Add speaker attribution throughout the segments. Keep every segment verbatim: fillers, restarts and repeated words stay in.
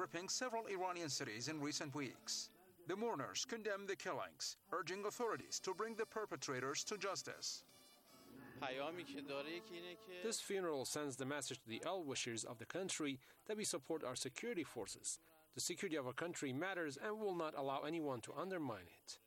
Speaker 1: gripping several Iranian cities in recent weeks. The mourners condemn the killings, urging authorities to bring the perpetrators to justice.
Speaker 2: This funeral sends the message to the well-wishers of the country that we support our security forces. The security of our country matters and will not allow anyone to undermine it.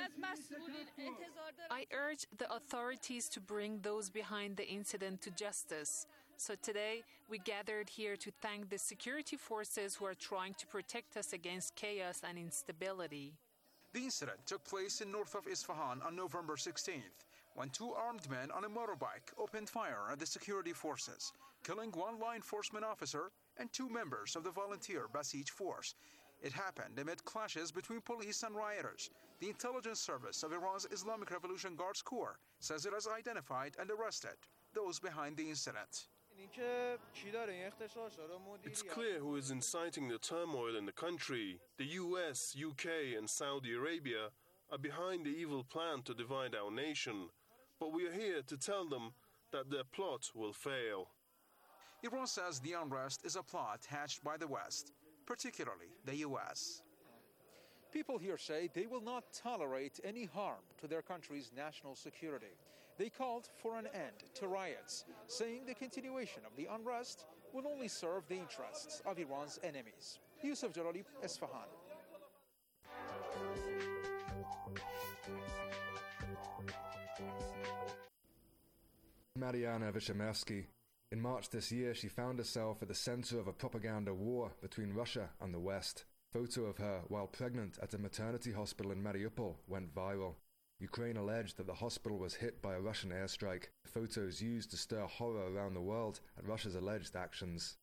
Speaker 3: I urge the authorities to bring those behind the incident to justice. So today, we gathered here to thank the security forces who are trying to protect us against chaos and instability.
Speaker 1: The incident took place in north of Isfahan on November sixteenth, when two armed men on a motorbike opened fire at the security forces, killing one law enforcement officer and two members of the volunteer Basij force. It happened amid clashes between police and rioters. The intelligence service of Iran's Islamic Revolution Guards Corps says it has identified and arrested those behind the incident.
Speaker 4: It's clear who is inciting the turmoil in the country. The U S, U K and Saudi Arabia are behind the evil plan to divide our nation. But we are here to tell them that their plot will fail.
Speaker 1: Iran says the unrest is a plot hatched by the West, particularly the U S. People here say they will not tolerate any harm to their country's national security. They called for an end to riots, saying the continuation of the unrest will only serve the interests of Iran's enemies. Yusuf Jalali, Isfahan.
Speaker 5: Mariana Vishamersky. In March this year, she found herself at the center of a propaganda war between Russia and the West. A photo of her while pregnant at a maternity hospital in Mariupol went viral. Ukraine alleged that the hospital was hit by a Russian airstrike. The photos used to stir horror around the world at Russia's alleged actions.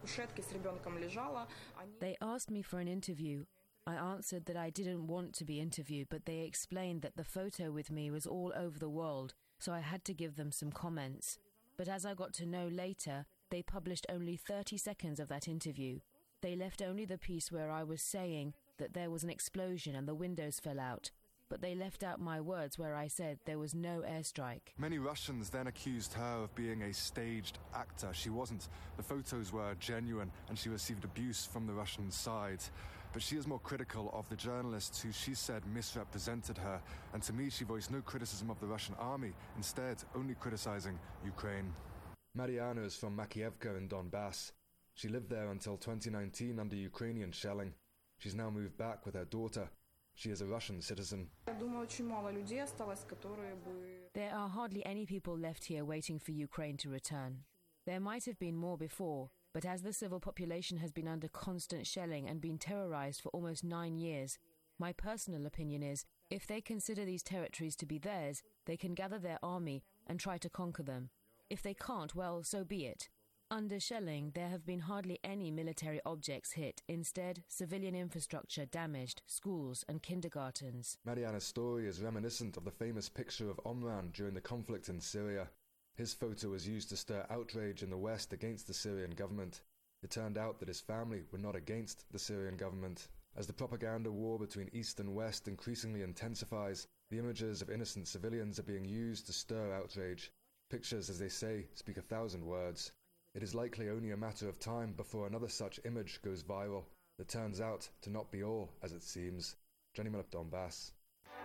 Speaker 6: They asked me for an interview. I answered that I didn't want to be interviewed, but they explained that the photo with me was all over the world, so I had to give them some comments. But as I got to know later, they published only thirty seconds of that interview. They left only the piece where I was saying that there was an explosion and the windows fell out. But they left out my words where I said there was no airstrike.
Speaker 5: Many Russians then accused her of being a staged actor. She wasn't. The photos were genuine and she received abuse from the Russian side. But she is more critical of the journalists who she said misrepresented her. And to me, she voiced no criticism of the Russian army, instead only criticizing Ukraine. Mariana is from Makievka in Donbass. She lived there until twenty nineteen under Ukrainian shelling. She's now moved back with her daughter. She is a Russian citizen.
Speaker 6: There are hardly any people left here waiting for Ukraine to return. There might have been more before, but as the civil population has been under constant shelling and been terrorized for almost nine years, my personal opinion is, if they consider these territories to be theirs, they can gather their army and try to conquer them. If they can't, well, so be it. Under shelling, there have been hardly any military objects hit. Instead, civilian infrastructure damaged, schools and kindergartens.
Speaker 5: Mariana's story is reminiscent of the famous picture of Omran during the conflict in Syria. His photo was used to stir outrage in the West against the Syrian government. It turned out that his family were not against the Syrian government. As the propaganda war between East and West increasingly intensifies, the images of innocent civilians are being used to stir outrage. Pictures, as they say, speak a thousand words. It is likely only a matter of time before another such image goes viral that turns out to not be all as it seems. Johnny Miller, Donbass.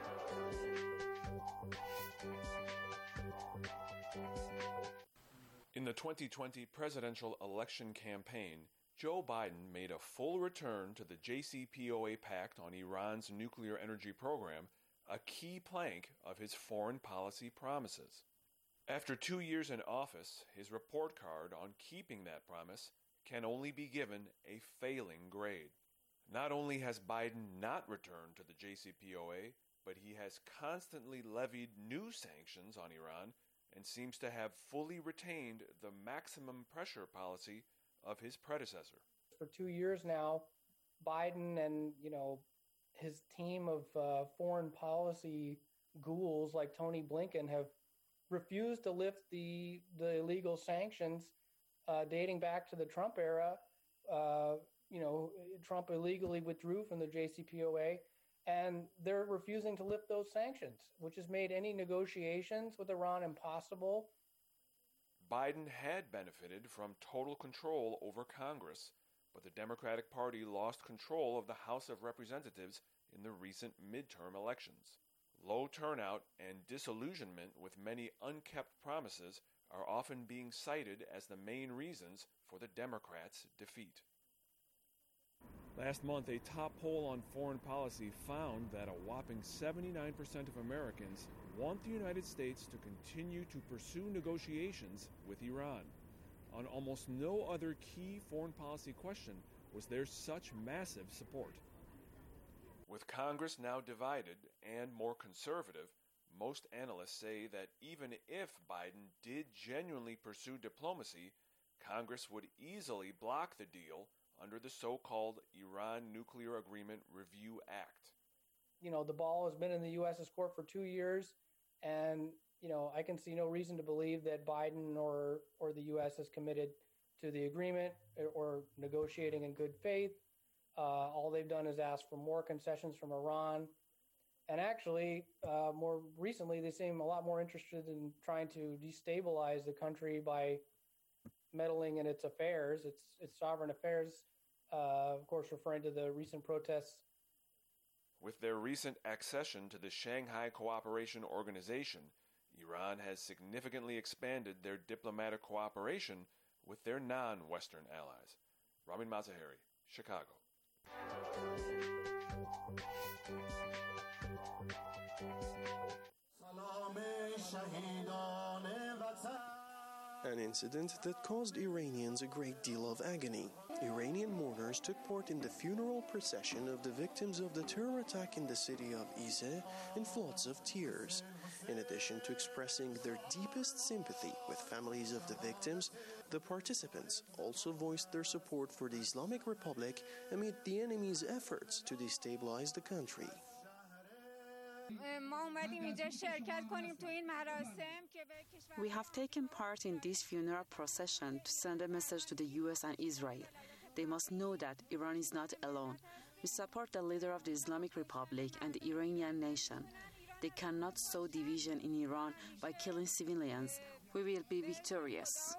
Speaker 7: In the twenty twenty presidential election campaign, Joe Biden made a full return to the J C P O A pact on Iran's nuclear energy program, a key plank of his foreign policy promises. After two years in office, his report card on keeping that promise can only be given a failing grade. Not only has Biden not returned to the J C P O A, but he has constantly levied new sanctions on Iran and seems to have fully retained the maximum pressure policy of his predecessor.
Speaker 8: For two years now, Biden and, you know, his team of uh, foreign policy ghouls like Tony Blinken have refused to lift the the illegal sanctions uh, dating back to the Trump era. Uh, you know, Trump illegally withdrew from the J C P O A, and they're refusing to lift those sanctions, which has made any negotiations with Iran impossible.
Speaker 7: Biden had benefited from total control over Congress, but the Democratic Party lost control of the House of Representatives in the recent midterm elections. Low turnout and disillusionment with many unkept promises are often being cited as the main reasons for the Democrats' defeat. Last month, a top poll on foreign policy found that a whopping seventy-nine percent of Americans want the United States to continue to pursue negotiations with Iran. On almost no other key foreign policy question was there such massive support. With Congress now divided and more conservative, most analysts say that even if Biden did genuinely pursue diplomacy, Congress would easily block the deal under the so-called Iran Nuclear Agreement Review Act.
Speaker 8: You know, the ball has been in the U S's court for two years, and, you know, I can see no reason to believe that Biden or, or the U S is committed to the agreement or negotiating in good faith. Uh, all they've done is ask for more concessions from Iran. And actually, uh, more recently, they seem a lot more interested in trying to destabilize the country by meddling in its affairs, its its sovereign affairs, uh, of course, referring to the recent protests.
Speaker 7: With their recent accession to the Shanghai Cooperation Organization, Iran has significantly expanded their diplomatic cooperation with their non-Western allies. Ramin Mazaheri, Chicago.
Speaker 9: An incident that caused Iranians a great deal of agony. Iranian mourners took part in the funeral procession of the victims of the terror attack in the city of Izeh in floods of tears. In addition to expressing their deepest sympathy with families of the victims, the participants also voiced their support for the Islamic Republic amid the enemy's efforts to destabilize the country.
Speaker 10: We have taken part in this funeral procession to send a message to the U S and Israel. They must know that Iran is not alone. We support the leader of the Islamic Republic and the Iranian nation. They cannot sow division in Iran by killing civilians. We will be victorious.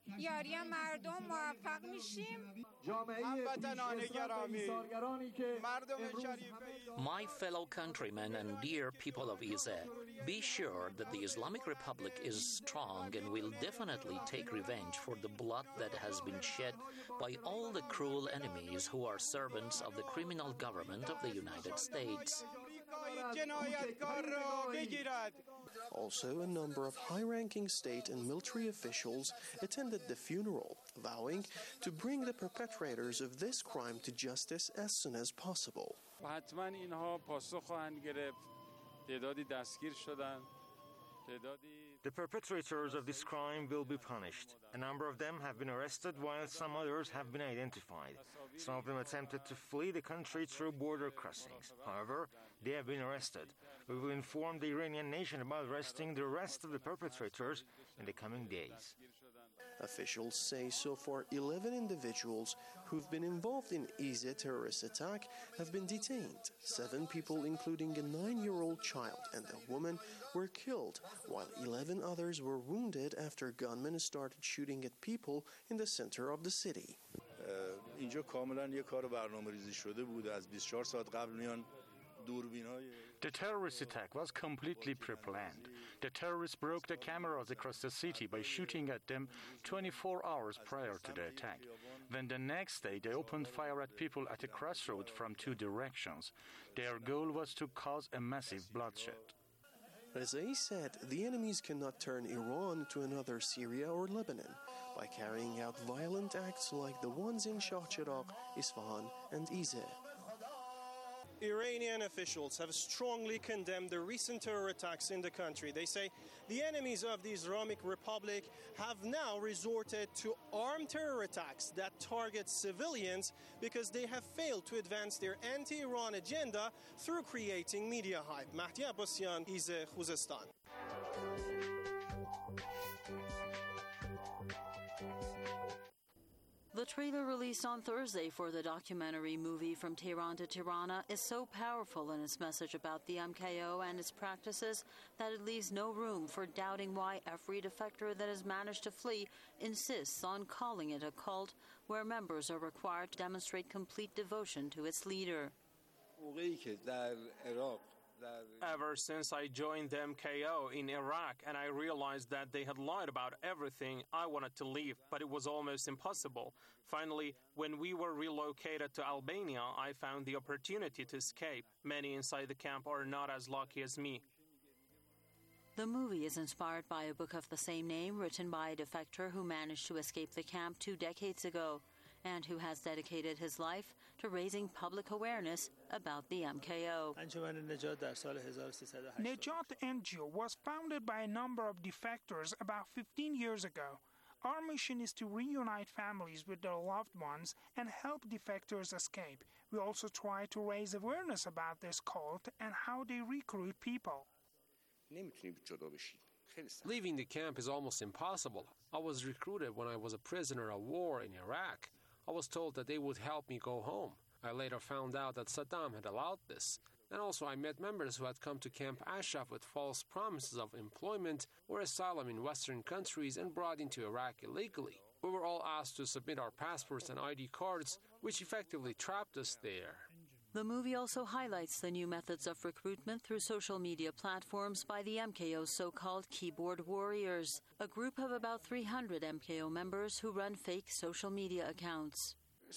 Speaker 11: My fellow countrymen and dear people of Izeh, be sure that the Islamic Republic is strong and will definitely take revenge for the blood that has been shed by all the cruel enemies who are servants of the criminal government of the United States.
Speaker 9: Also, a number of high-ranking state and military officials attended the funeral, vowing to bring the perpetrators of this crime to justice as soon as possible.
Speaker 12: The perpetrators of this crime will be punished. A number of them have been arrested, while some others have been identified. Some of them attempted to flee the country through border crossings. However, they have been arrested. We will inform the Iranian nation about arresting the rest of the perpetrators in the coming days.
Speaker 9: Officials say so far eleven individuals who've been involved in Izeh terrorist attack have been detained. Seven people, including a nine-year-old child and a woman, were killed, while eleven others were wounded after gunmen started shooting at people in the center of the city.
Speaker 13: اینجا کاملا یک کار برنامه‌ریزی شده بود از بیست و چهار ساعت قبل میان دوربین‌های
Speaker 14: The terrorist attack was completely pre-planned. The terrorists broke the cameras across the city by shooting at them twenty-four hours prior to the attack. Then the next day, they opened fire at people at a crossroad from two directions. Their goal was to cause a massive bloodshed.
Speaker 9: Rezai said the enemies cannot turn Iran into another Syria or Lebanon by carrying out violent acts like the ones in Shah Cheragh, Isfahan, and Izeh.
Speaker 15: Iranian officials have strongly condemned the recent terror attacks in the country. They say the enemies of the Islamic Republic have now resorted to armed terror attacks that target civilians because they have failed to advance their anti-Iran agenda through creating media hype. Mahdi Abbasian, Izeh, Khuzestan.
Speaker 10: The trailer released on Thursday for the documentary movie From Tehran to Tirana is so powerful in its message about the M K O and its practices that it leaves no room for doubting why every defector that has managed to flee insists on calling it a cult where members are required to demonstrate complete devotion to its leader.
Speaker 16: Ever since I joined the M K O in Iraq and I realized that they had lied about everything, I wanted to leave, but it was almost impossible. Finally, when we were relocated to Albania, I found the opportunity to escape. Many inside the camp are not as lucky as me.
Speaker 10: The movie is inspired by a book of the same name written by a defector who managed to escape the camp two decades ago and who has dedicated his life to raising public awareness about the M K O.
Speaker 17: Nejat N G O was founded by a number of defectors about fifteen years ago. Our mission is to reunite families with their loved ones and help defectors escape. We also try to raise awareness about this cult and how they recruit people.
Speaker 2: Leaving the camp is almost impossible. I was recruited when I was a prisoner of war in Iraq. I was told that they would help me go home. I later found out that Saddam had allowed this. And also I met members who had come to Camp Ashraf with false promises of employment or asylum in Western countries and brought into Iraq illegally. We were all asked to submit our passports and I D cards, which effectively trapped us there.
Speaker 10: The movie also highlights the new methods of recruitment through social media platforms by the M K O's so-called keyboard warriors, a group of about three hundred M K O members who run fake social media accounts.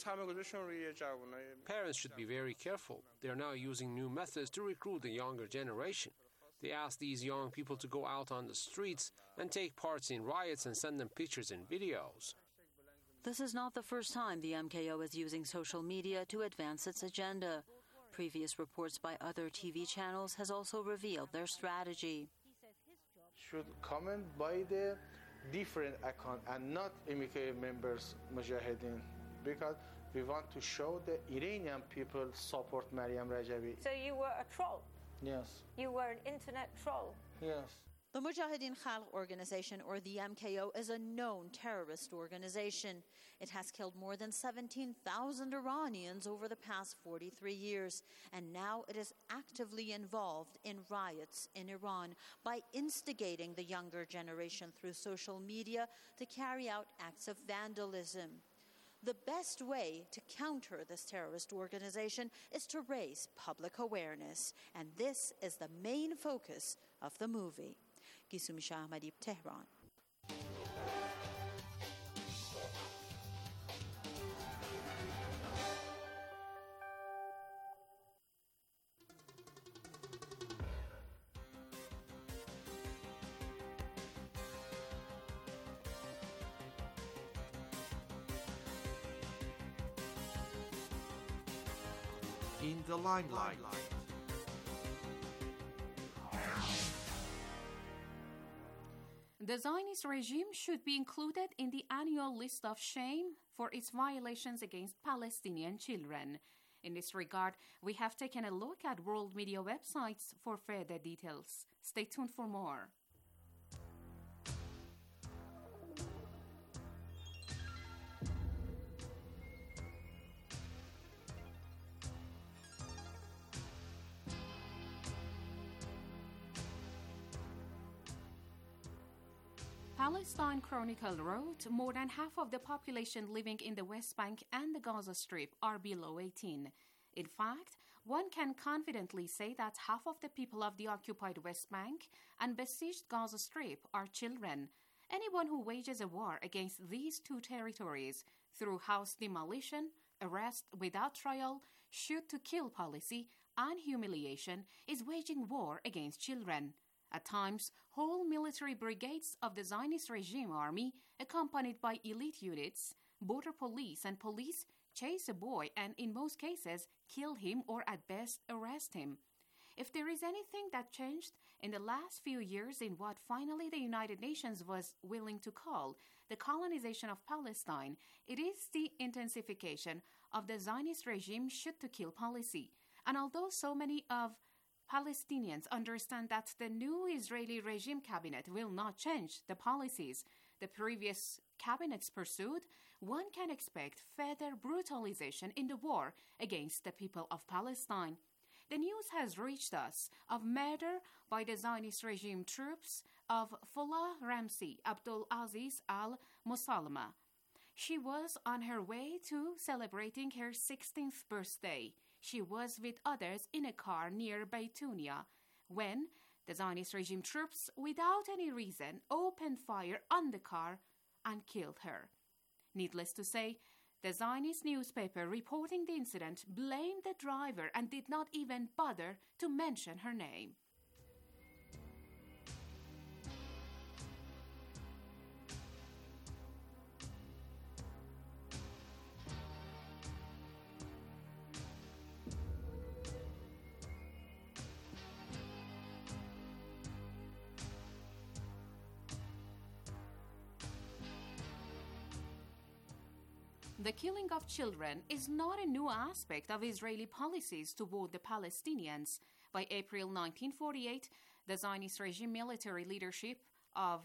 Speaker 2: Parents should be very careful. They are now using new methods to recruit the younger generation. They ask these young people to go out on the streets and take part in riots and send them pictures and videos.
Speaker 10: This is not the first time the M K O is using social media to advance its agenda. Previous reports by other T V channels has also revealed their strategy.
Speaker 18: Should comment by the different account and not M K O members Mujahideen, because we want to show the Iranian people support Maryam Rajavi.
Speaker 19: So you were a troll?
Speaker 18: Yes.
Speaker 19: You were an internet troll?
Speaker 18: Yes.
Speaker 20: The Mujahideen Khalq organization, or the M K O, is a known terrorist organization. It has killed more than seventeen thousand Iranians over the past forty-three years, and now it is actively involved in riots in Iran by instigating the younger generation through social media to carry out acts of vandalism. The best way to counter this terrorist organization is to raise public awareness, and this is the main focus of the movie. Gisumi Shahmadi, Tehran.
Speaker 21: In the limelight.
Speaker 22: The Zionist regime should be included in the annual list of shame for its violations against Palestinian children. In this regard, we have taken a look at world media websites for further details. Stay tuned for more. Palestine Chronicle wrote, more than half of the population living in the West Bank and the Gaza Strip are below eighteen. In fact, one can confidently say that half of the people of the occupied West Bank and besieged Gaza Strip are children. Anyone who wages a war against these two territories through house demolition, arrest without trial, shoot to kill policy, and humiliation is waging war against children. At times, whole military brigades of the Zionist regime army, accompanied by elite units, border police, and police, chase a boy and, in most cases, kill him or at best arrest him. If there is anything that changed in the last few years in what finally the United Nations was willing to call the colonization of Palestine, it is the intensification of the Zionist regime shoot-to-kill policy. And although so many of Palestinians understand that the new Israeli regime cabinet will not change the policies the previous cabinets pursued, one can expect further brutalization in the war against the people of Palestine. The news has reached us of murder by the Zionist regime troops of Fola Ramzi Abdul Aziz al-Musalma. She was on her way to celebrating her sixteenth birthday. She was with others in a car near Beitunia when the Zionist regime troops, without any reason, opened fire on the car and killed her. Needless to say, the Zionist newspaper reporting the incident blamed the driver and did not even bother to mention her name. The killing of children is not a new aspect of Israeli policies toward the Palestinians. By April nineteen forty-eight, the Zionist regime military leadership of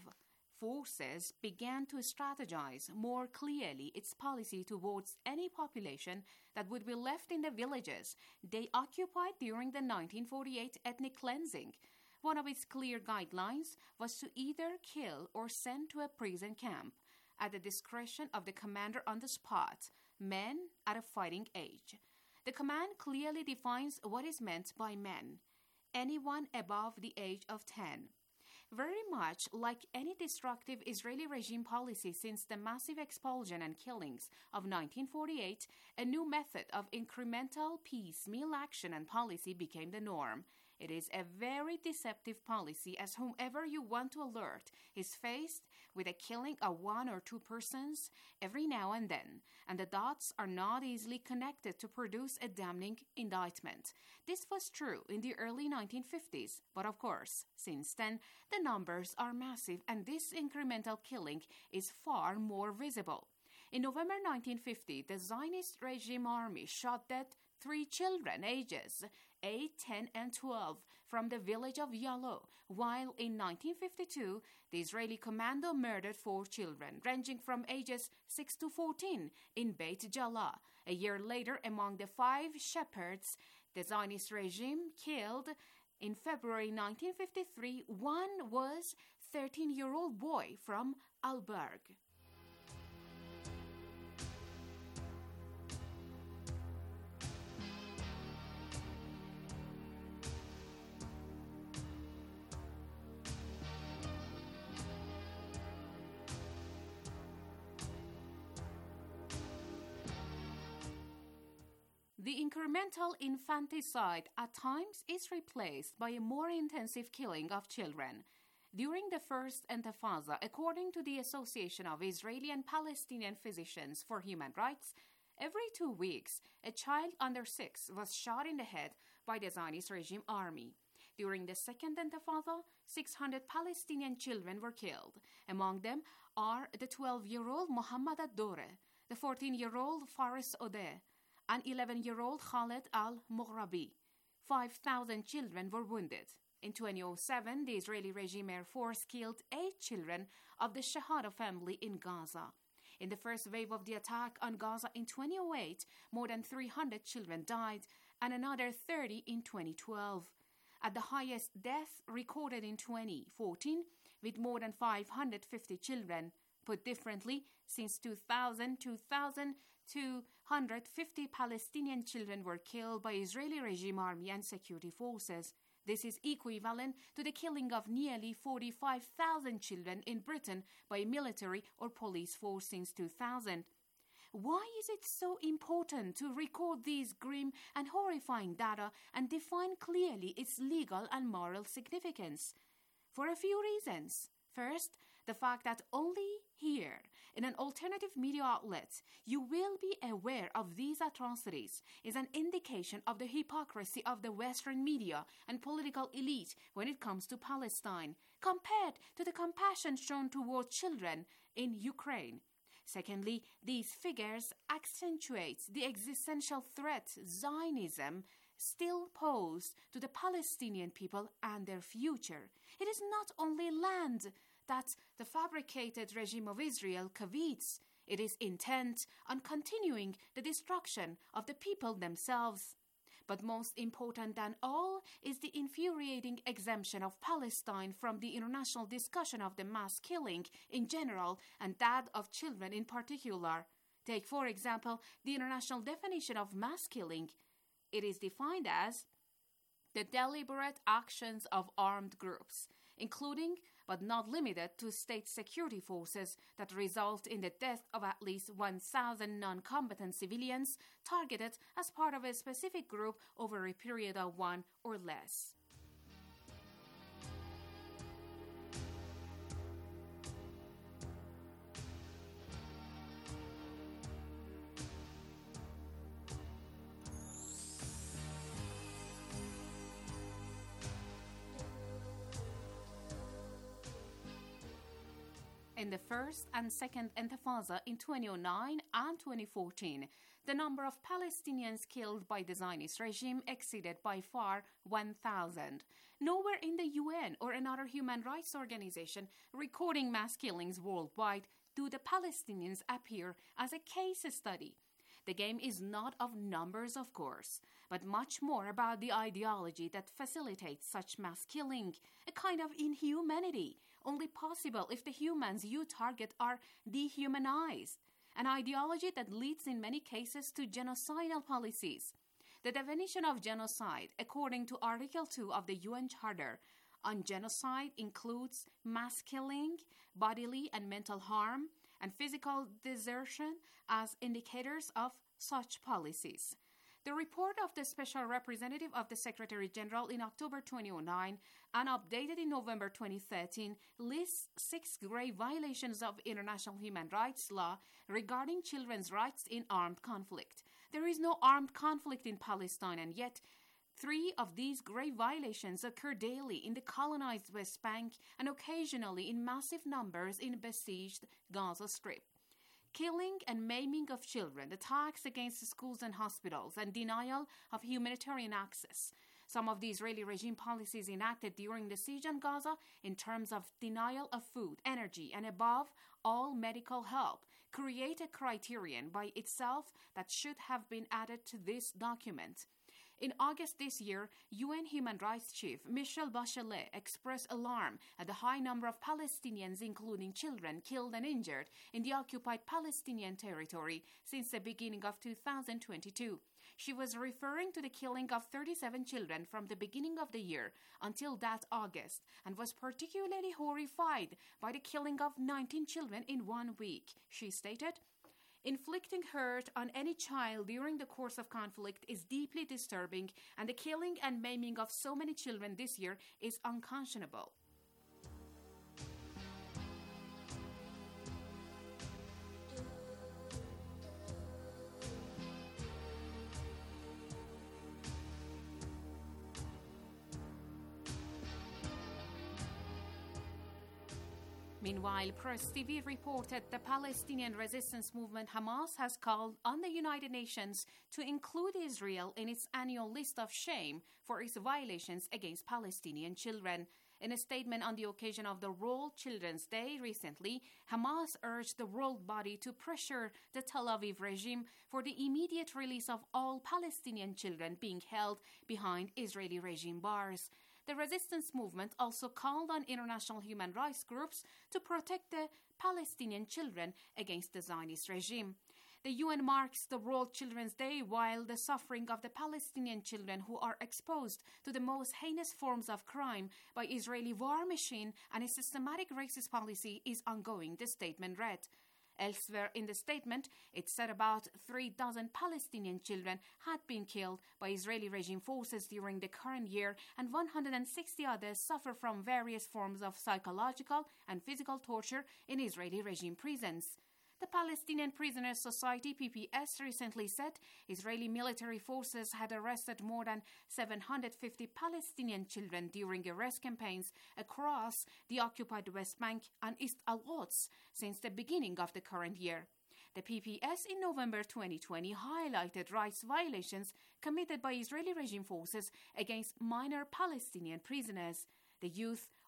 Speaker 22: forces began to strategize more clearly its policy towards any population that would be left in the villages they occupied during the nineteen forty-eight ethnic cleansing. One of its clear guidelines was to either kill or send to a prison camp, at the discretion of the commander on the spot, men at a fighting age. The command clearly defines what is meant by men: anyone above the age of ten. Very much like any destructive Israeli regime policy since the massive expulsion and killings of nineteen forty-eight, a new method of incremental piecemeal action and policy became the norm. It is a very deceptive policy, as whomever you want to alert is faced with a killing of one or two persons every now and then, and the dots are not easily connected to produce a damning indictment. This was true in the early nineteen fifties, but of course, since then, the numbers are massive and this incremental killing is far more visible. In November nineteen fifty, the Zionist regime army shot dead three children ages eight, ten, and twelve from the village of Yalo, while in nineteen fifty-two, the Israeli commando murdered four children, ranging from ages six to fourteen, in Beit Jala. A year later, among the five shepherds the Zionist regime killed in February nineteen fifty-three, one was a thirteen-year-old boy from Alberg. The incremental infanticide at times is replaced by a more intensive killing of children. During the first Intifada, according to the Association of Israeli and Palestinian Physicians for Human Rights, every two weeks, a child under six was shot in the head by the Zionist regime army. During the second Intifada, six hundred Palestinian children were killed. Among them are the twelve-year-old Mohammad Ad-Dore, the fourteen-year-old Faris Odeh, and eleven-year-old Khaled al-Mughrabi. five thousand children were wounded. In twenty oh seven, the Israeli regime Air Force killed eight children of the Shahada family in Gaza. In the first wave of the attack on Gaza in twenty oh eight, more than three hundred children died, and another thirty in twenty twelve. At the highest death recorded in twenty fourteen, with more than five hundred fifty children. Put differently, since two thousand, two thousand two hundred fifty Palestinian children were killed by Israeli regime army and security forces. This is equivalent to the killing of nearly forty-five thousand children in Britain by military or police force since two thousand. Why is it so important to record these grim and horrifying data and define clearly its legal and moral significance? For a few reasons. First, the fact that only here, in an alternative media outlet, you will be aware of these atrocities is an indication of the hypocrisy of the Western media and political elite when it comes to Palestine, compared to the compassion shown toward children in Ukraine. Secondly, these figures accentuate the existential threat Zionism still pose to the Palestinian people and their future. It is not only land that the fabricated regime of Israel covets. It is intent on continuing the destruction of the people themselves. But most important than all is the infuriating exemption of Palestine from the international discussion of the mass killing in general and that of children in particular. Take, for example, the international definition of mass killing. It is defined as the deliberate actions of armed groups, including but not limited to state security forces, that result in the death of at least one thousand non-combatant civilians targeted as part of a specific group over a period of one or less. In the first and second Intifada in twenty oh nine and twenty fourteen, the number of Palestinians killed by the Zionist regime exceeded by far one thousand. Nowhere in the U N or another human rights organization recording mass killings worldwide do the Palestinians appear as a case study. The game is not of numbers, of course, but much more about the ideology that facilitates such mass killing, a kind of inhumanity, only possible if the humans you target are dehumanized, an ideology that leads in many cases to genocidal policies. The definition of genocide, according to Article two of the U N Charter on genocide, includes mass killing, bodily and mental harm, and physical desertion as indicators of such policies. The report of the Special Representative of the Secretary General in October twenty oh nine and updated in November twenty thirteen lists six grave violations of international human rights law regarding children's rights in armed conflict. There is no armed conflict in Palestine, and yet three of these grave violations occur daily in the colonized West Bank and occasionally in massive numbers in besieged Gaza Strip. Killing and maiming of children, attacks against schools and hospitals, and denial of humanitarian access. Some of the Israeli regime policies enacted during the siege on Gaza in terms of denial of food, energy, and above all medical help create a criterion by itself that should have been added to this document. In August this year, U N Human Rights Chief Michelle Bachelet expressed alarm at the high number of Palestinians, including children, killed and injured in the occupied Palestinian territory since the beginning of two thousand twenty-two. She was referring to the killing of thirty-seven children from the beginning of the year until that August, and was particularly horrified by the killing of nineteen children in one week. She stated, "Inflicting hurt on any child during the course of conflict is deeply disturbing, and the killing and maiming of so many children this year is unconscionable." Meanwhile, Press T V reported the Palestinian resistance movement Hamas has called on the United Nations to include Israel in its annual list of shame for its violations against Palestinian children. In a statement on the occasion of the World Children's Day recently, Hamas urged the world body to pressure the Tel Aviv regime for the immediate release of all Palestinian children being held behind Israeli regime bars. The resistance movement also called on international human rights groups to protect the Palestinian children against the Zionist regime. The U N marks the World Children's Day while the suffering of the Palestinian children who are exposed to the most heinous forms of crime by Israeli war machine and a systematic racist policy is ongoing, the statement read. Elsewhere in the statement, it said about three dozen Palestinian children had been killed by Israeli regime forces during the current year, and one hundred sixty others suffer from various forms of psychological and physical torture in Israeli regime prisons. The Palestinian Prisoners Society, P P S, recently said Israeli military forces had arrested more than seven hundred fifty Palestinian children during arrest campaigns across the occupied West Bank and East Al-Quds since the beginning of the current year. The P P S in November twenty twenty highlighted rights violations committed by Israeli regime forces against minor Palestinian prisoners. The youth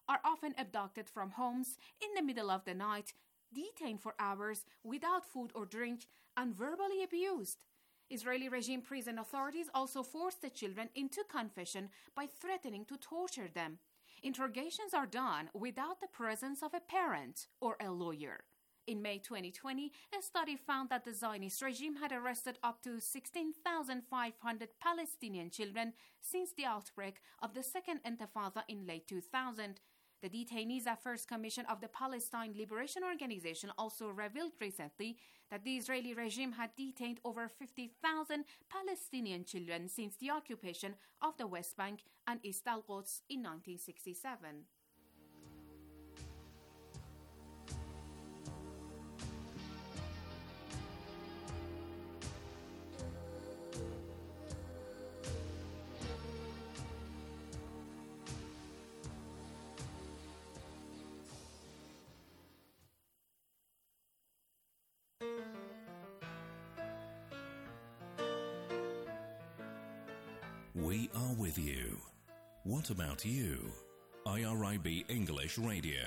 Speaker 22: are often abducted from homes in the middle of the night, detained for hours without food or drink, and verbally abused. Israeli regime prison authorities also force the children into confession by threatening to torture them. Interrogations are done without the presence of a parent or a lawyer. In May twenty twenty, a study found that the Zionist regime had arrested up to sixteen thousand five hundred Palestinian children since the outbreak of the Second Intifada in late two thousand. The Detainees Affairs Commission of the Palestine Liberation Organization also revealed recently that the Israeli regime had detained over fifty thousand Palestinian children since the occupation of the West Bank and East al-Quds in nineteen sixty-seven.
Speaker 3: We are with you. What about you? I R I B English Radio.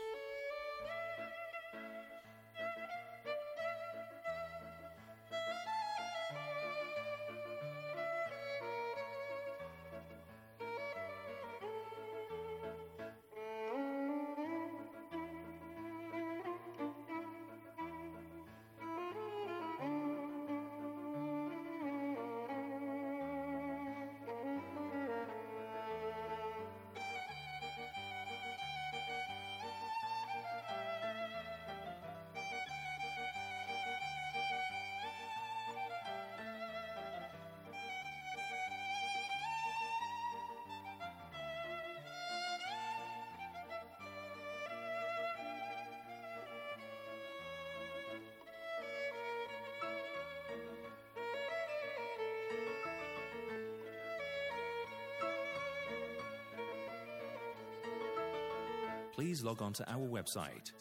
Speaker 3: Please log on to our website,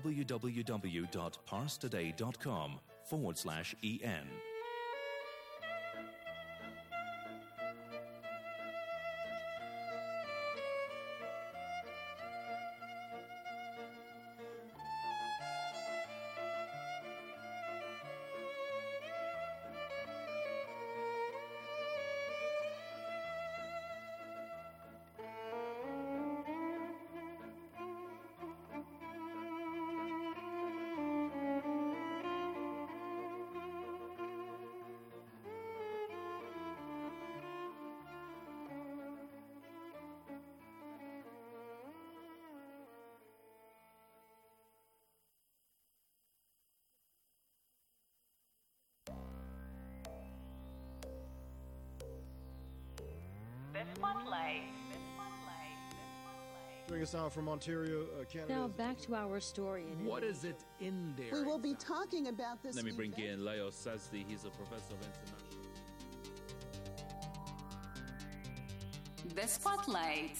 Speaker 3: www.parstoday.com forward slash en.
Speaker 4: Spotlight.
Speaker 23: Joining us now from Ontario, uh, Canada.
Speaker 24: Now back to our story. In
Speaker 25: what is it in there?
Speaker 26: We will be talking about this.
Speaker 27: Let me bring
Speaker 26: event.
Speaker 27: in Leo Sazdi. He's a professor of international.
Speaker 4: The Spotlight.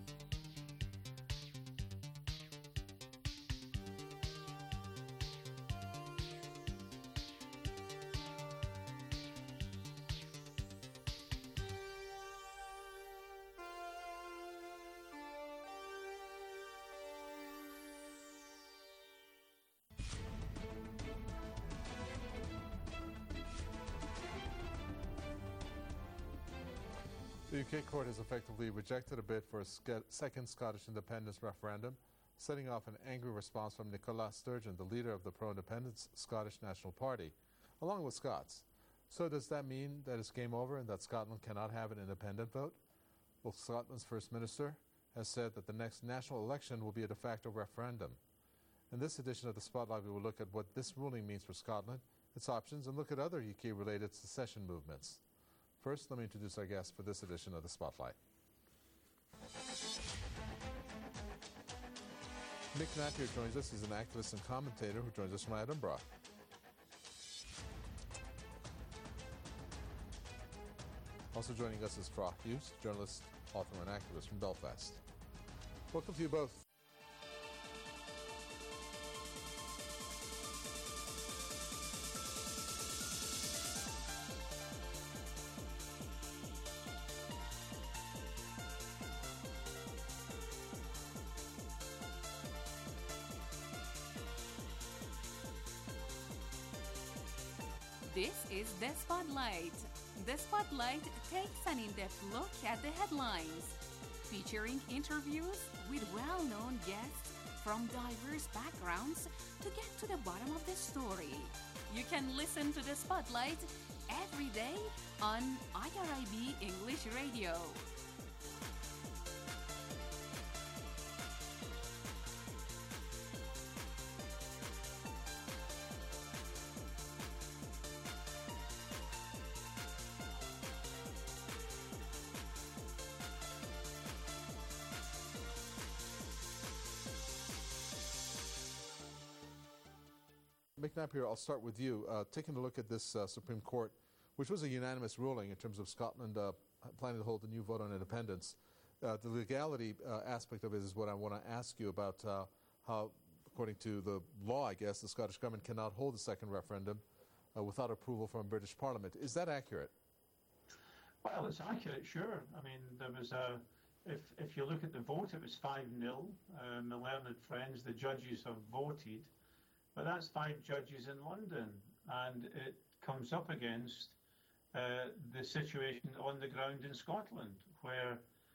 Speaker 28: The U K court has effectively rejected a bid for a sc- second Scottish independence referendum, setting off an angry response from Nicola Sturgeon, the leader of the pro-independence Scottish National Party, along with Scots. So does that mean that it's game over and that Scotland cannot have an independent vote? Well, Scotland's First Minister has said that the next national election will be a de facto referendum. In this edition of the Spotlight, we will look at what this ruling means for Scotland, its options, and look at other U K-related secession movements. First, let me introduce our guest for this edition of the Spotlight. Mick Napier joins us. He's an activist and commentator who joins us from Edinburgh. Also joining us is Froth Hughes, journalist, author, and activist from Belfast. Welcome to you both.
Speaker 22: This is The Spotlight. The Spotlight takes an in-depth look at the headlines, featuring interviews with well-known guests from diverse backgrounds to get to the bottom of the story. You can listen to The Spotlight every day on I R I B English Radio.
Speaker 28: Mick Napier, I'll start with you. Uh, taking a look at this uh, Supreme Court, which was a unanimous ruling in terms of Scotland uh, planning to hold a new vote on independence, uh, the legality uh, aspect of it is what I want to ask you about uh, how, according to the law, I guess, the Scottish Government cannot hold a second referendum uh, without approval from British Parliament. Is that accurate?
Speaker 1: Well, it's accurate, sure. I mean, there was a... If, if you look at the vote, it was five nil. Uh, my learned friends, the judges have voted. But that's five judges in London, and it comes up against uh, the situation on the ground in Scotland, where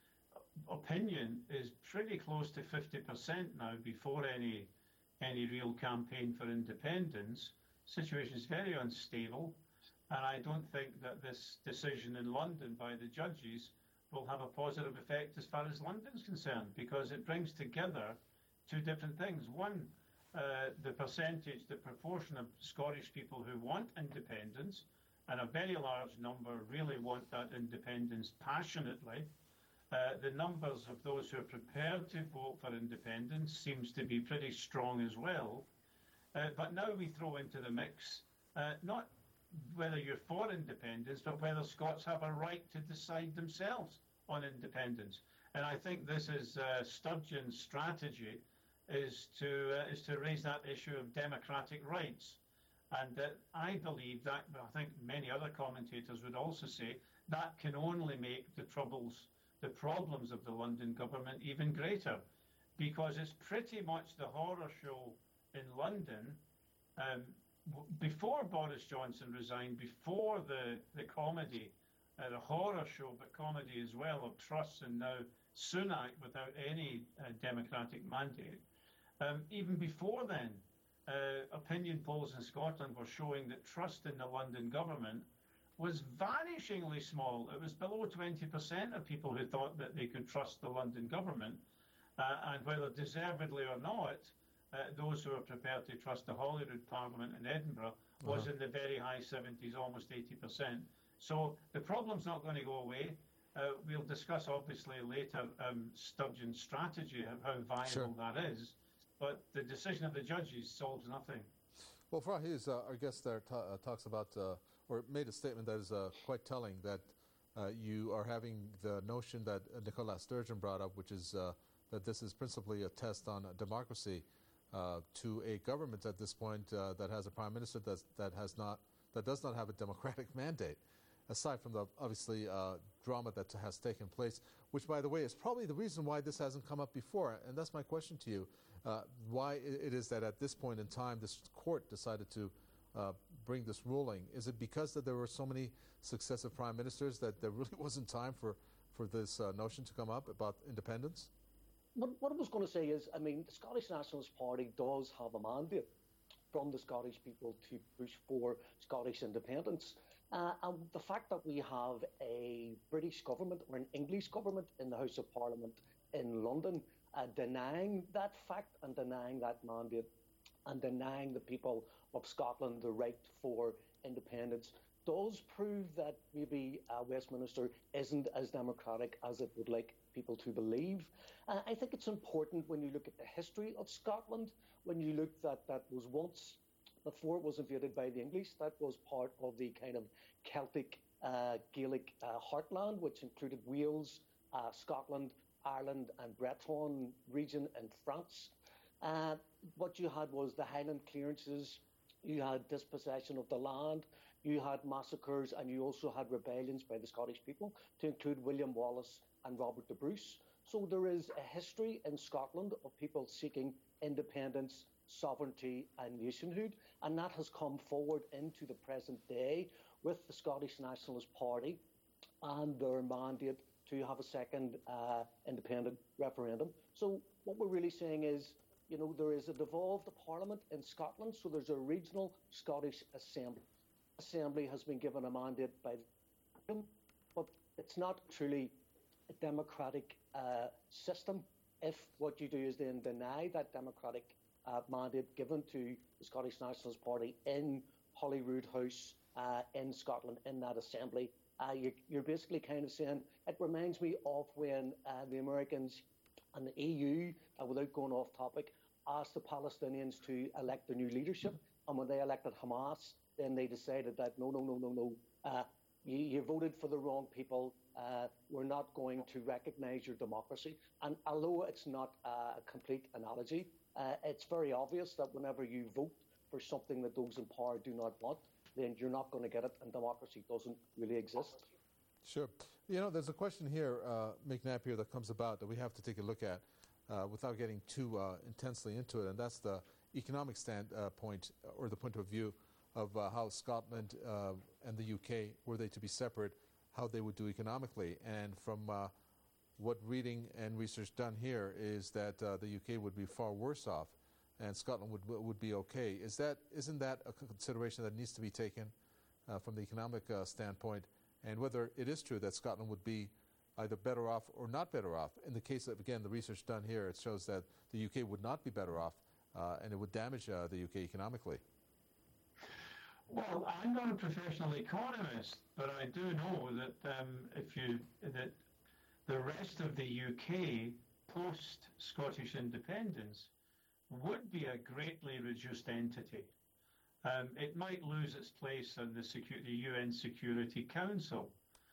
Speaker 1: opinion is pretty close to fifty percent now before any any real campaign for independence. The situation is very unstable, and I don't think that this decision in London by the judges will have a positive effect as far as London's concerned, because it brings together two different things. One, Uh, the percentage, the proportion of Scottish people who want independence, and a very large number really want that independence passionately. Uh, the numbers of those who are prepared to vote for independence seems to be pretty strong as well. Uh, but now we throw into the mix uh, not whether you're for independence, but whether Scots have a right to decide themselves on independence. And I think this is uh, Sturgeon's strategy, is to uh, is to raise that issue of democratic rights, and uh, I believe that, I think many other commentators would also say, that can only make the troubles, the problems of the London government even greater, because it's pretty much the horror show in London. Um, before Boris Johnson resigned, before the the comedy, uh, the horror show, but comedy as well, of Truss, and now Sunak without any uh, democratic mandate. Um, even before then, uh, opinion polls in Scotland were showing that trust in the London government was vanishingly small. It was below twenty percent of people who thought that they could trust the London government, uh, and whether deservedly or not, uh, those who are prepared to trust the Holyrood Parliament in Edinburgh was uh-huh. in the very high seventies, almost eighty percent. So the problem's not going to go away. Uh, we'll discuss, obviously, later um, Sturgeon's strategy, how viable sure. that is. But the decision of the judges solves nothing.
Speaker 28: Well, Farah Hughes, uh, our guest there ta- uh, talks about, uh, or made a statement that is uh, quite telling, that uh, you are having the notion that uh, Nicola Sturgeon brought up, which is uh, that this is principally a test on democracy uh, to a government at this point uh, that has a prime minister that that has not that does not have a democratic mandate. Aside from the, obviously, uh, drama that has taken place, which, by the way, is probably the reason why this hasn't come up before. And that's my question to you. Uh, why it is that at this point in time this court decided to uh, bring this ruling? Is it because that there were so many successive prime ministers that there really wasn't time for, for this uh, notion to come up about independence?
Speaker 4: What, what I was going to say is, I mean, the Scottish Nationalist Party does have a mandate from the Scottish people to push for Scottish independence. Uh, and the fact that we have a British government or an English government in the House of Parliament in London uh, denying that fact and denying that mandate and denying the people of Scotland the right for independence does prove that maybe uh, Westminster isn't as democratic as it would like people to believe. Uh, I think it's important when you look at the history of Scotland, when you look that that was once, before it was invaded by the English, that was part of the kind of Celtic, uh, Gaelic uh, heartland, which included Wales, uh, Scotland, Ireland and Breton region in France. Uh, what you had was the Highland clearances, you had dispossession of the land, you had massacres, and you also had rebellions by the Scottish people, to include William Wallace and Robert the Bruce. So there is a history in Scotland of people seeking independence sovereignty and nationhood, and that has come forward into the present day with the Scottish Nationalist Party and their mandate to have a second uh, independent referendum. So what we're really saying is, you know, there is a devolved parliament in Scotland, so there's a regional Scottish Assembly. Assembly has been given a mandate by them, but it's not truly a democratic uh, system if what you do is then deny that democratic uh, mandate given to the Scottish Nationalist Party in Holyrood House uh, in Scotland, in that assembly. Uh, you, you're basically kind of saying, it reminds me of when uh, the Americans and the E U, uh, without going off topic, asked the Palestinians to elect a new leadership, and when they elected Hamas, then they decided that no, no, no, no, no, uh, you, you voted for the wrong people, uh, we're not going to recognise your democracy. And although it's not uh, a complete analogy, uh, it's very obvious that whenever you vote for something that those in power do not want, then you're not going to get it, and democracy doesn't really exist.
Speaker 28: Sure. You know, there's a question here, uh, Mick Napier, that comes about that we have to take a look at uh, without getting too uh, intensely into it, and that's the economic stand uh, point, or the point of view of uh, how Scotland uh, and the U K, were they to be separate, how they would do economically. And from uh, what reading and research done here is that uh, the U K would be far worse off, and Scotland would would be okay. Is that isn't that a consideration that needs to be taken uh, from the economic uh, standpoint, and whether it is true that Scotland would be either better off or not better off? In the case of, again, the research done here, it shows that the U K would not be better off, uh, and it would damage uh, the U K economically.
Speaker 1: Well, I'm not a professional economist, but I do know that um, if you that the rest of the U K post Scottish independence would be a greatly reduced entity. Um, it might lose its place in the, secu- the U N Security Council.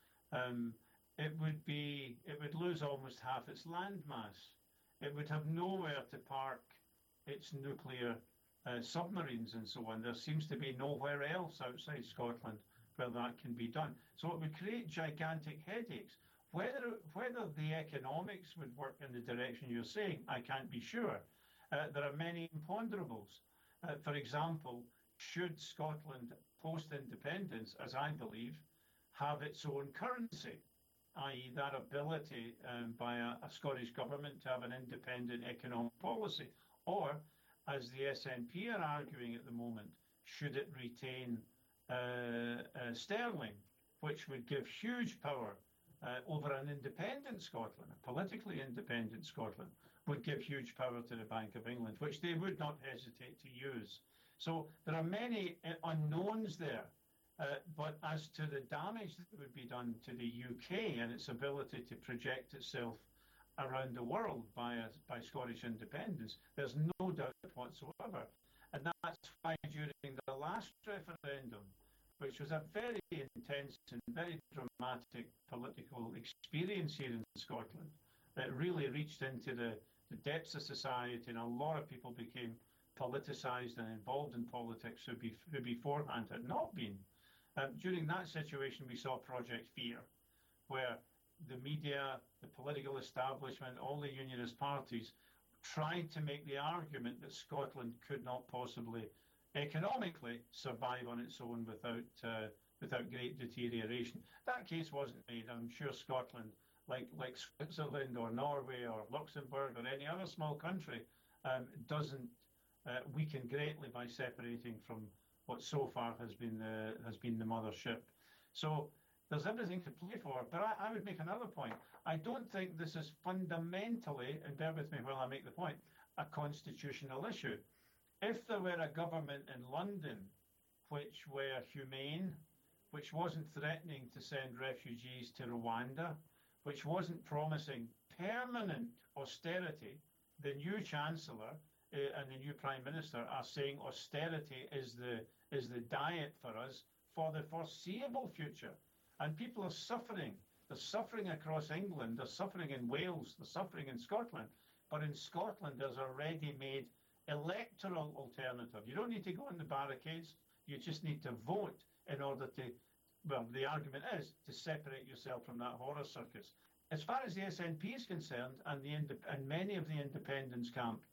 Speaker 1: Um, it would be it would lose almost half its landmass. It would have nowhere to park its nuclear Uh, submarines and so on. There seems to be nowhere else outside Scotland where that can be done. So it would create gigantic headaches. Whether whether the economics would work in the direction you're saying, I can't be sure. Uh, there are many imponderables. Uh, for example, should Scotland, post-independence, as I believe, have its own currency, that is that ability um, by a, a Scottish government to have an independent economic policy, or as the S N P are arguing at the moment, should it retain uh, uh, sterling, which would give huge power uh, over an independent Scotland, a politically independent Scotland, would give huge power to the Bank of England, which they would not hesitate to use. So there are many uh, unknowns there, uh, but as to the damage that would be done to the U K and its ability to project itself around the world by a, by Scottish independence, there's no doubt whatsoever. And that's why during the last referendum, which was a very intense and very dramatic political experience here in Scotland, it really reached into the, the depths of society, and a lot of people became politicised and involved in politics who, be, who beforehand had not been. Um, during that situation, we saw Project Fear, where the media, the political establishment, all the unionist parties tried to make the argument that Scotland could not possibly economically survive on its own without uh, without great deterioration. That case wasn't made. I'm sure Scotland, like like Switzerland or Norway or Luxembourg or any other small country, um, doesn't uh, weaken greatly by separating from what so far has been the has been the mothership. So there's everything to play for, but I, I would make another point. I don't think this is fundamentally, and bear with me while I make the point, a constitutional issue. If there were a government in London which were humane, which wasn't threatening to send refugees to Rwanda, which wasn't promising permanent austerity, the new Chancellor uh, and the new Prime Minister are saying austerity is the, is the diet for us for the foreseeable future. And people are suffering. They're suffering across England. They're suffering in Wales. They're suffering in Scotland. But in Scotland, there's a ready-made electoral alternative. You don't need to go on the barricades. You just need to vote in order to, well, the argument is to separate yourself from that horror circus. As far as the S N P is concerned, and, the and many of the independence camp,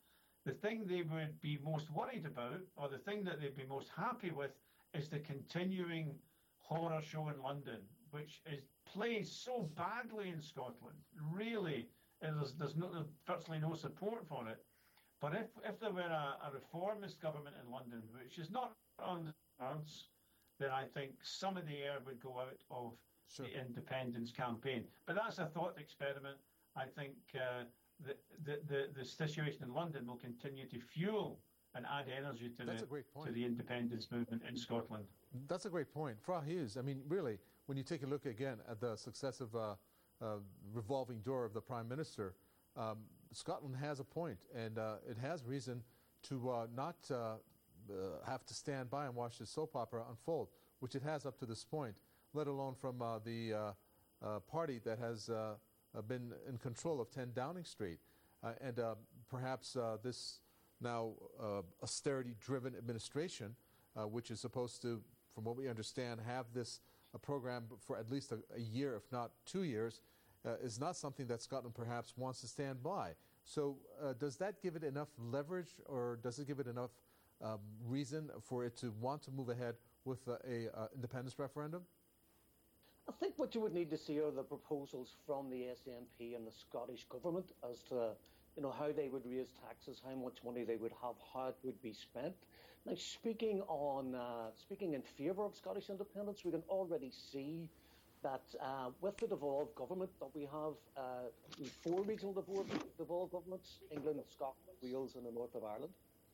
Speaker 1: The thing they would be most worried about, or the thing that they'd be most happy with, is the continuing horror show in London, which is plays so badly in Scotland. Really, there's, there's, no, there's virtually no support for it. But if, if there were a, a reformist government in London, which is not on the cards, then I think some of the air would go out of sure. the independence campaign. But that's a thought experiment. I think uh, the, the, the, the situation in London will continue to fuel and add energy to, the, to the independence movement in Scotland.
Speaker 28: That's a great point. Fra Hughes, I mean, really, when you take a look again at the successive uh, uh, revolving door of the Prime Minister, um, Scotland has a point, and uh, it has reason to uh, not uh, uh, have to stand by and watch this soap opera unfold, which it has up to this point, let alone from uh, the uh, uh, party that has uh, uh, been in control of ten Downing Street. Uh, and uh, perhaps uh, this now uh, austerity-driven administration, uh, which is supposed to, from what we understand, have this a program for at least a, a year, if not two years, uh, is not something that Scotland perhaps wants to stand by. So uh, does that give it enough leverage, or does it give it enough um, reason for it to want to move ahead with uh, a uh, independence referendum?
Speaker 4: I think what you would need to see are the proposals from the S N P and the Scottish Government as to, you know, how they would raise taxes, how much money they would have, how it would be spent. Now, speaking on uh, speaking in favour of Scottish independence, we can already see that uh, with the devolved government that we have, uh, four regional devolved, devolved governments: England, Scotland, Wales, and the north of Ireland.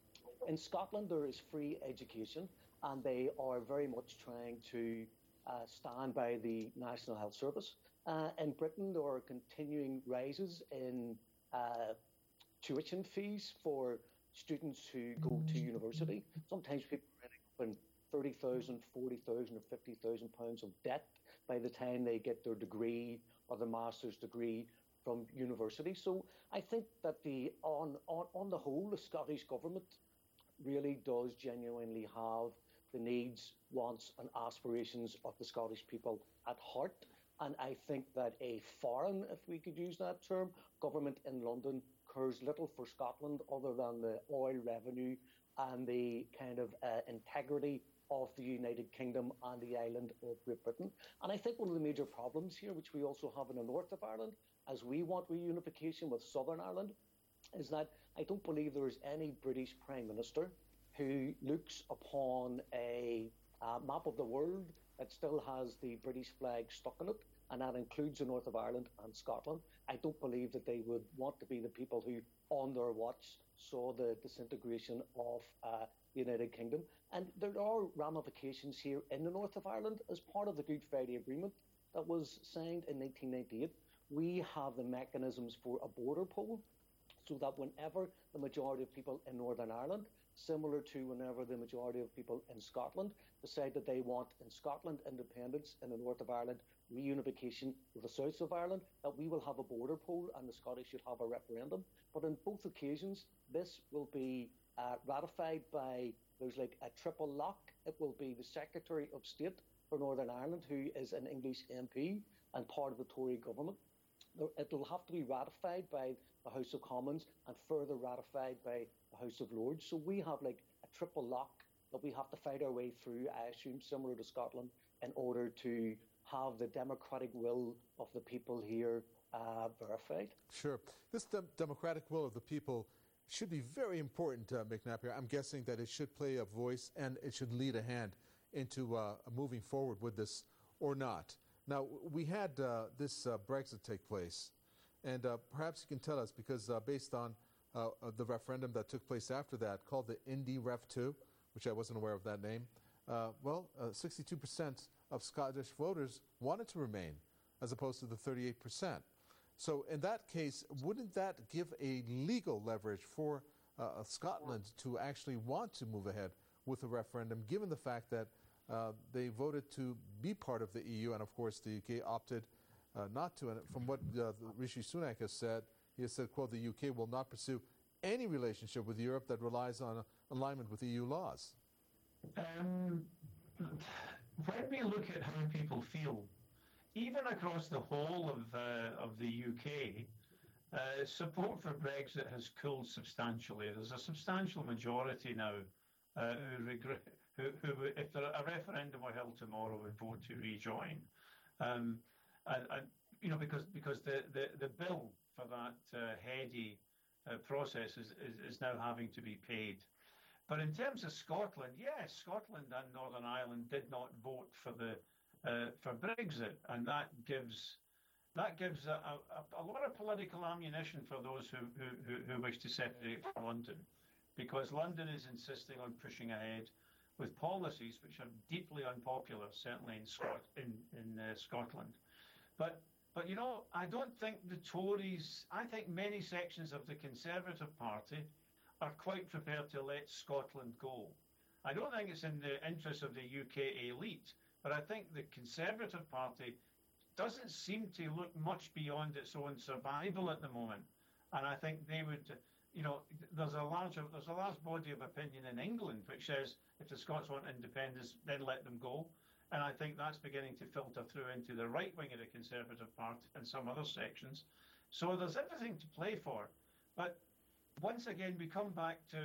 Speaker 4: In Scotland, there is free education, and they are very much trying to uh, stand by the National Health Service. Uh, in Britain, there are continuing rises in uh, tuition fees for students who go to university. Sometimes people are ending up in thirty thousand, forty thousand, or fifty thousand pounds of debt by the time they get their degree or their master's degree from university. So I think that the on, on, on the whole, the Scottish Government really does genuinely have the needs, wants, and aspirations of the Scottish people at heart. And I think that a foreign, if we could use that term, government in London cares little for Scotland other than the oil revenue and the kind of uh, integrity of the United Kingdom and the island of Great Britain. And I think one of the major problems here, which we also have in the north of Ireland, as we want reunification with Southern Ireland, is that I don't believe there is any British Prime Minister who looks upon a uh, map of the world that still has the British flag stuck in it, and that includes the north of Ireland and Scotland. I don't believe that they would want to be the people who, on their watch, saw the disintegration of uh, the United Kingdom. And there are ramifications here in the north of Ireland as part of the Good Friday Agreement that was signed in nineteen ninety-eight. We have the mechanisms for a border poll, so that whenever the majority of people in Northern Ireland, similar to whenever the majority of people in Scotland, decide that they want in Scotland independence, in the north of Ireland reunification with the south of Ireland, that we will have a border poll and the Scottish should have a referendum. But on both occasions, this will be uh, ratified by, there's like a triple lock. It will be the Secretary of State for Northern Ireland, who is an English M P and part of the Tory government. It will have to be ratified by the House of Commons and further ratified by the House of Lords. So we have like a triple lock that we have to fight our way through, I assume, similar to Scotland, in order to have the democratic will of the people here uh, verified.
Speaker 28: Sure. This de- democratic will of the people should be very important, uh, Mick Napier. I'm guessing that it should play a voice and it should lead a hand into uh, moving forward with this or not. Now, we had uh, this uh, Brexit take place, and uh, perhaps you can tell us, because uh, based on uh, the referendum that took place after that, called the Indy Ref two, which I wasn't aware of that name, uh, well, uh, sixty-two percent of Scottish voters wanted to remain, as opposed to the thirty-eight percent. So in that case, wouldn't that give a legal leverage for uh, Scotland to actually want to move ahead with a referendum, given the fact that Uh, they voted to be part of the E U, and of course the U K opted uh, not to. And from what uh, Rishi Sunak has said, he has said, quote, the U K will not pursue any relationship with Europe that relies on alignment with E U laws.
Speaker 1: Um, when we look at how people feel, even across the whole of, uh, of the U K, Uh, support for Brexit has cooled substantially. There's a substantial majority now uh, who regret, who, who, if there, a referendum were held tomorrow, would vote to rejoin. Um, and, and you know, because because the, the, the bill for that uh, heady uh, process is, is is now having to be paid. But in terms of Scotland, yes, Scotland and Northern Ireland did not vote for the uh, for Brexit, and that gives. That gives a, a, a lot of political ammunition for those who, who, who wish to separate from London, because London is insisting on pushing ahead with policies which are deeply unpopular, certainly in Scot in, in uh, Scotland. But but you know, I don't think the Tories. I think many sections of the Conservative Party are quite prepared to let Scotland go. I don't think it's in the interest of the U K elite, but I think the Conservative Party doesn't seem to look much beyond its own survival at the moment, and I think they would, you know, there's a large there's a large body of opinion in England which says if the Scots want independence, then let them go, and I think that's beginning to filter through into the right wing of the Conservative Party and some other sections. So there's everything to play for, but once again we come back to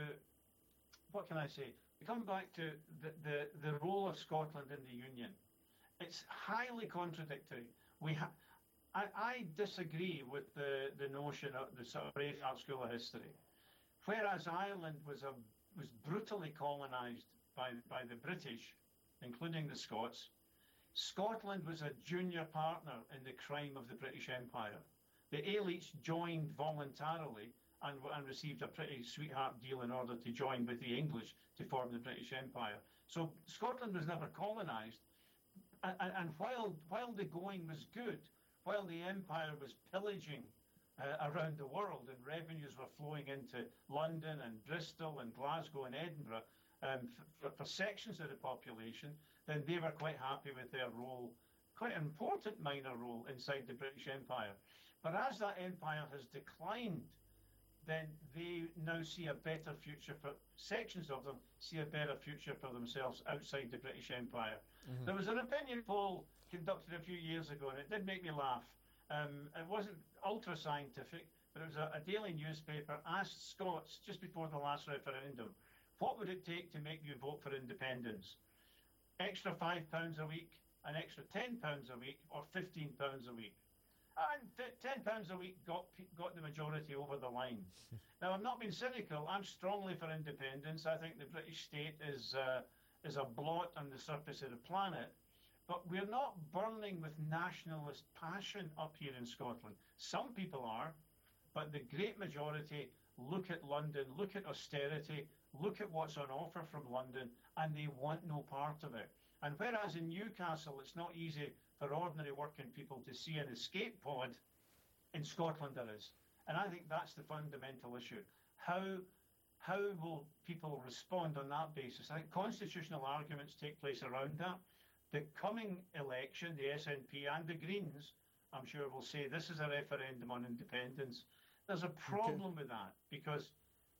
Speaker 1: what can I say? We come back to the the, the role of Scotland in the Union. It's highly contradictory. We ha- I, I disagree with the, the notion of the sort of Art School of History. Whereas Ireland was a was brutally colonised by by the British, including the Scots, Scotland was a junior partner in the crime of the British Empire. The elites joined voluntarily and, and received a pretty sweetheart deal in order to join with the English to form the British Empire. So Scotland was never colonised. And, and while while the going was good, while the empire was pillaging uh, around the world and revenues were flowing into London and Bristol and Glasgow and Edinburgh um, for, for sections of the population, then they were quite happy with their role, quite an important minor role inside the British Empire. But as that empire has declined, then they now see a better future for sections of them, see a better future for themselves outside the British Empire. Mm-hmm. There was an opinion poll conducted a few years ago, and it did make me laugh. Um, it wasn't ultra scientific, but it was a, a daily newspaper asked Scots just before the last referendum, what would it take to make you vote for independence? Extra five pounds a week, an extra ten pounds a week, or fifteen pounds a week? And ten pounds a week got got the majority over the line. Now, I'm not being cynical. I'm strongly for independence. I think the British state is uh, is a blot on the surface of the planet. But we're not burning with nationalist passion up here in Scotland. Some people are, but the great majority look at London, look at austerity, look at what's on offer from London, and they want no part of it. And whereas in Newcastle it's not easy for ordinary working people to see an escape pod, in Scotland there is. And I think that's the fundamental issue. How how will people respond on that basis? I think constitutional arguments take place around that. The coming election, the S N P and the Greens, I'm sure will say this is a referendum on independence. There's a problem okay. with that, because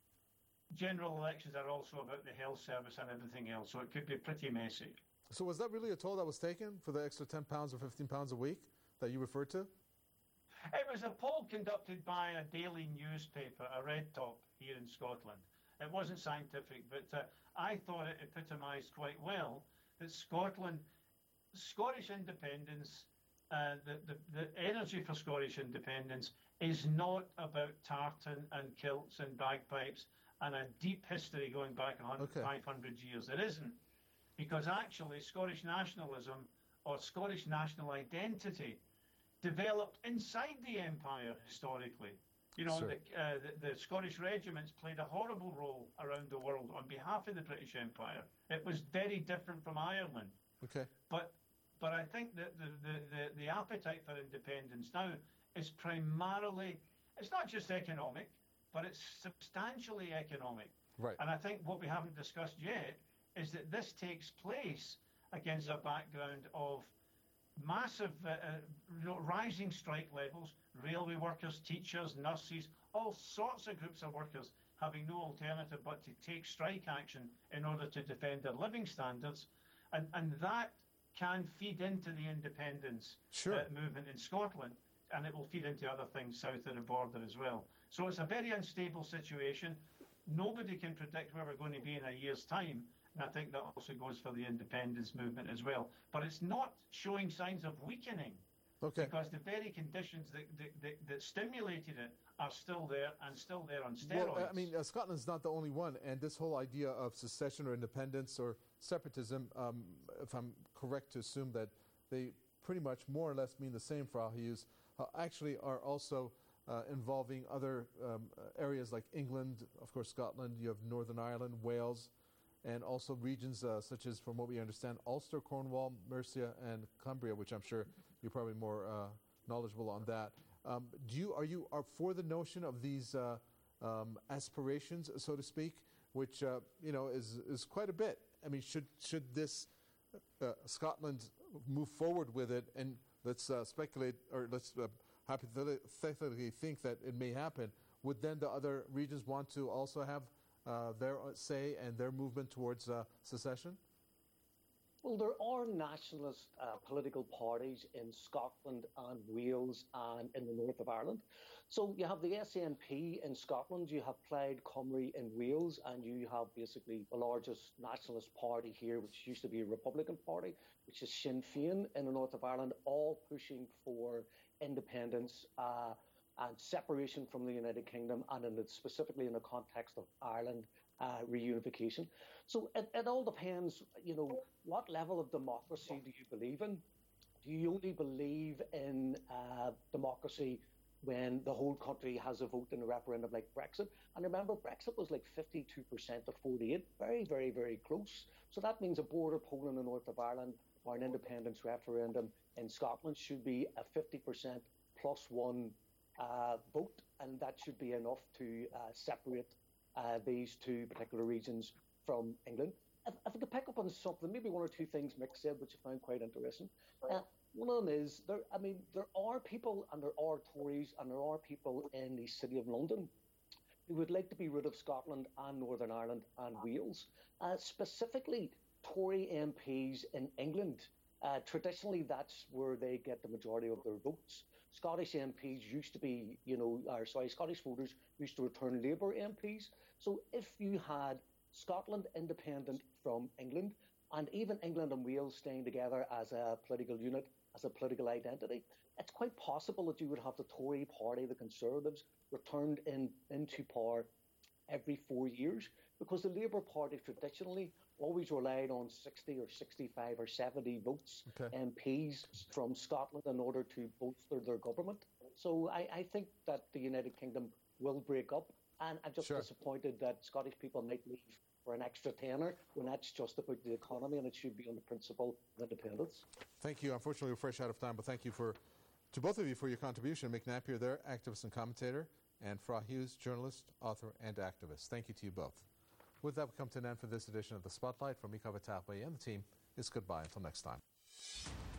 Speaker 1: general elections are also about the health service and everything else, so it could be pretty messy.
Speaker 28: So was that really a toll that was taken for the extra ten pounds or fifteen pounds a week that you referred to?
Speaker 1: It was a poll conducted by a daily newspaper, a Red Top, here in Scotland. It wasn't scientific, but uh, I thought it epitomised quite well that Scotland, Scottish independence, uh, the, the, the energy for Scottish independence is not about tartan and kilts and bagpipes and a deep history going back one hundred, okay. five hundred years. It isn't. Because actually Scottish nationalism or Scottish national identity developed inside the empire historically. You know, sure. the, uh, the, the Scottish regiments played a horrible role around the world on behalf of the British Empire. It was very different from Ireland.
Speaker 28: Okay.
Speaker 1: But but I think that the, the, the, the appetite for independence now is primarily, it's not just economic, but it's substantially economic.
Speaker 28: Right.
Speaker 1: And I think what we haven't discussed yet is that this takes place against a background of massive uh, uh, rising strike levels, railway workers, teachers, nurses, all sorts of groups of workers having no alternative but to take strike action in order to defend their living standards. And, and that can feed into the independence
Speaker 28: sure.
Speaker 1: uh, movement in Scotland. and it will feed into other things south of the border as well. So it's a very unstable situation. Nobody can predict where we're going to be in a year's time, and I think that also goes for the independence movement as well. But it's not showing signs of weakening.
Speaker 28: Okay.
Speaker 1: Because the very conditions that, that, that, that stimulated it are still there and still there on steroids.
Speaker 28: Well, I mean, uh, Scotland's not the only one, and this whole idea of secession or independence or separatism, um, if I'm correct to assume that they pretty much more or less mean the same, Frau Hughes, uh, actually are also uh, involving other um, areas like England, of course Scotland, you have Northern Ireland, Wales, and also regions uh, such as, from what we understand, Ulster, Cornwall, Mercia, and Cumbria, which I'm sure you're probably more uh, knowledgeable on that. Um, do you are you are for the notion of these uh, um, aspirations, so to speak, which uh, you know is is quite a bit? I mean, should should this uh, Scotland move forward with it, and let's uh, speculate or let's uh, hypothetically think that it may happen? Would then the other regions want to also have uh, their say and their movement towards uh, secession?
Speaker 4: Well, there are nationalist uh, political parties in Scotland and Wales and in the north of Ireland. So you have the S N P in Scotland, you have Plaid Cymru in Wales, and you have basically the largest nationalist party here, which used to be a Republican Party, which is Sinn Féin in the north of Ireland, all pushing for independence uh, and separation from the United Kingdom, and in the, specifically in the context of Ireland uh, reunification. So it, it all depends, you know, what level of democracy do you believe in? Do you only believe in uh, democracy when the whole country has a vote in a referendum like Brexit? And remember, Brexit was like fifty-two percent to forty-eight, very, very, very close. So that means a border poll in the north of Ireland or an independence referendum in Scotland should be a fifty percent plus one uh, vote, and that should be enough to uh, separate uh, these two particular regions from England. If, if I could pick up on something, maybe one or two things Mick said, which I found quite interesting. Uh, one of them is, there. I mean, there are people, and there are Tories, and there are people in the City of London who would like to be rid of Scotland and Northern Ireland and Wales. Uh, specifically, Tory M Ps in England. Uh, traditionally, that's where they get the majority of their votes. Scottish M Ps used to be, you know, or sorry, Scottish voters used to return Labour M Ps. So if you had Scotland independent from England, and even England and Wales staying together as a political unit, as a political identity, it's quite possible that you would have the Tory party, the Conservatives, returned in into power every four years, because the Labour Party traditionally always relied on sixty or sixty-five or seventy votes, okay. M Ps from Scotland in order to bolster their government. So I, I think that the United Kingdom will break up, and I'm just sure. disappointed that Scottish people might leave for an extra tenner when that's just about the economy, and it should be on the principle of independence.
Speaker 28: Thank you. Unfortunately, we're fresh out of time, but thank you for, to both of you for your contribution. Mick Napier there, activist and commentator, and Frau Hughes, journalist, author, and activist. Thank you to you both. With that, we come to an end for this edition of The Spotlight. From Mika Vatapwe and the team, it's goodbye until next time.